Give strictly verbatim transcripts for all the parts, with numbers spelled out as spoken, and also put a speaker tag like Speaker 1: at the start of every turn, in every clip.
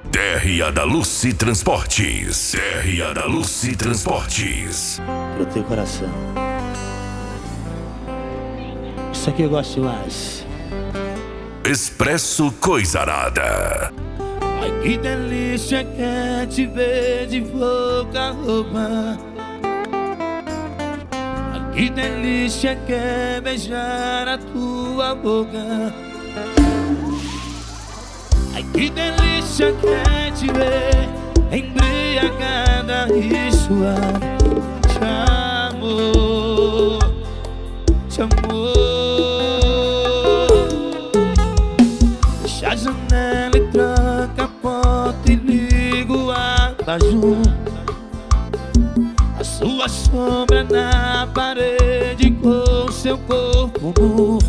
Speaker 1: D R A da Lucy Transportes. D R A da Lucy Transportes.
Speaker 2: Pro teu coração. Isso aqui eu gosto demais.
Speaker 1: Expresso Coisarada.
Speaker 2: Ai, que delícia que é te ver de pouca roupa. Ai, que delícia que é beijar a tua boca. Ai, que delícia que é te ver embriagada e suave. Te amo, te amo. Fecha a janela e tranca a porta e ligo o abajur. A sua sombra na parede com seu corpo nu.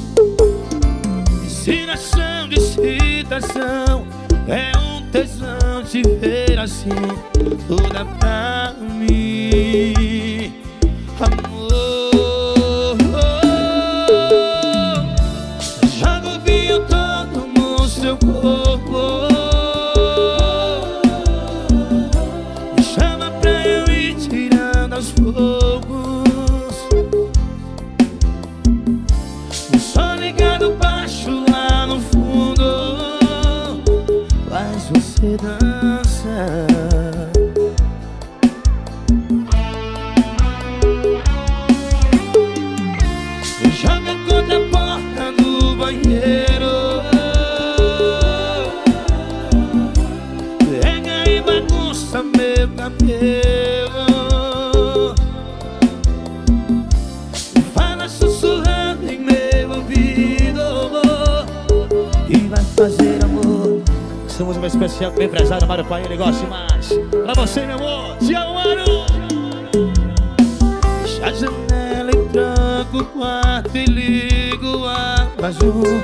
Speaker 2: Ensinação de excitação, é um tesão te ver assim, toda pra mim, amor. Joga o vinho todo no seu corpo, me chama pra eu ir tirando aos poucos. O som ligado baixo lá no fundo, faz você dançar. Joga contra a porta do banheiro, pega e bagunça meu cabelo. Fala sussurrando em meu ouvido e vai fazer amor. Essa música especial pro empresário Mário Pai, ele gosta demais. Pra você, meu amor, te amo, Mário. Fecha a janela e tranca o quarto e ligo o abajur.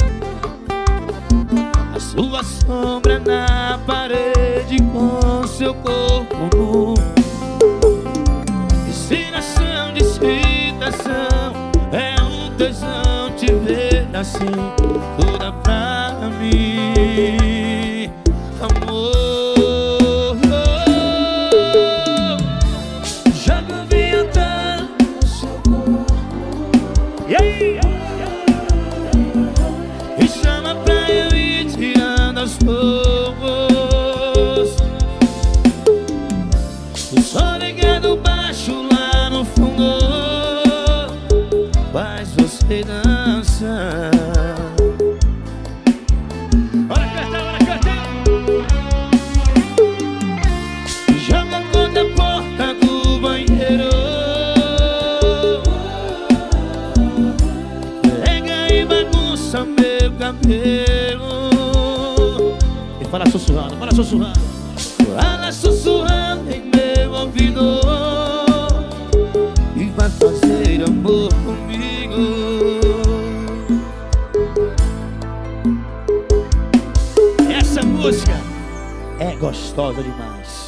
Speaker 2: A sua sombra na parede com seu corpo nu. Ensinação de excitação, é um tesão te ver assim, toda pra mim, amor. Joga o vinho todo no seu corpo, e aí? E chama pra eu ir tirando aos poucos. O som ligado baixo lá no fundo, faz você dançar. Bora cantar, bora cantar. Joga contra a porta do banheiro, pega e bagunça meu cabelo. E fala sussurrando, fala sussurrando. Fala sussurrando em meu ouvido e vai fazer amor comigo. Essa música é gostosa demais.